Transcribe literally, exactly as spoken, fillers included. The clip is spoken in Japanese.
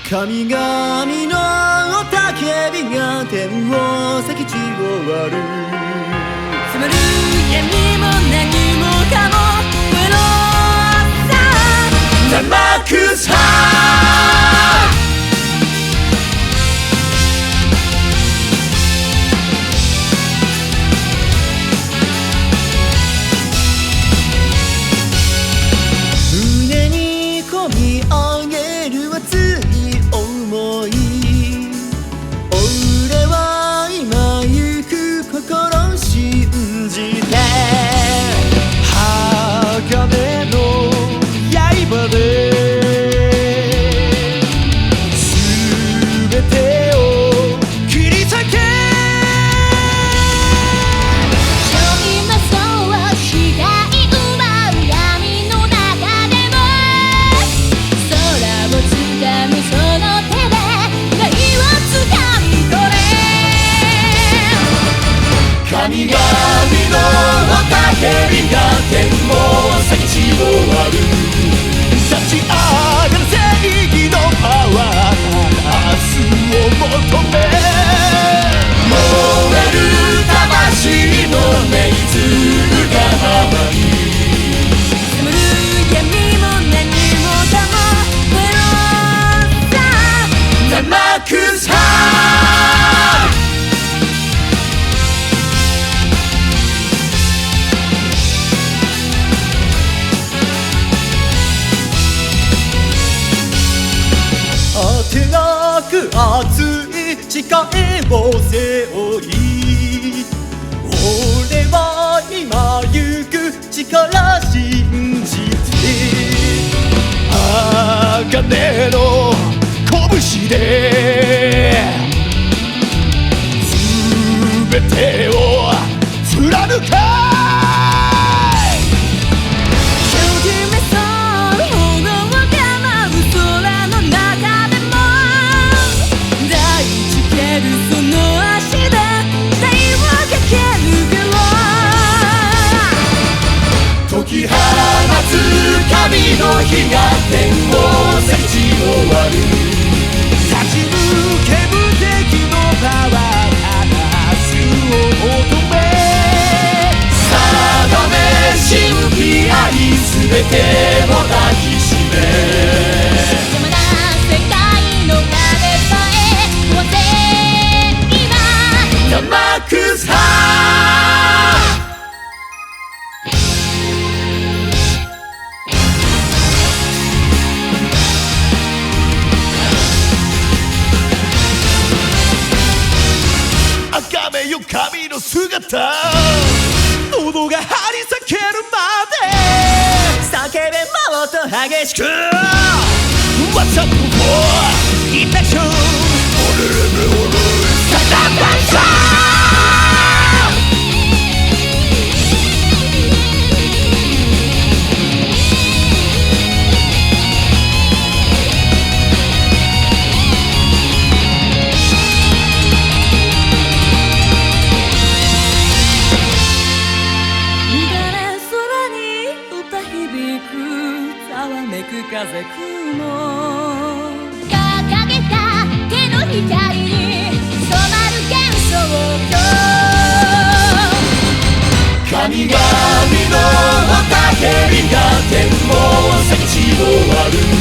神々の雄たけびが天を咲き散る迫る闇も何もかも無論さ生臭胸に込み上げる熱い想い俺は今行く心信じて鋼の刃で全てを切り裂けちょい魔そう視界奪う闇の中でも空を掴むその手で愛を掴み取れ神々の雄たけびが天を咲き散る立ち上がる正義のパワー明日を求め燃える魂の熱がまに迫る闇も何もかも無論さ生臭果てなく熱い誓いを背負い俺は今行く力信じて鋼の拳で全てを貫か解き放つ神の火が天を咲き散る立ち向け無敵のパワー明日を求め定め信じ合い全てを抱きしめ邪魔な世界の壁さえ壊せ今生臭茜よ神の姿喉が張り裂けるまで叫べもっと激しく What's up for infection 俺れめ俺サタバンサ風雲掲げた手の光に染まる幻想郷神々の雄たけびが天を咲き散る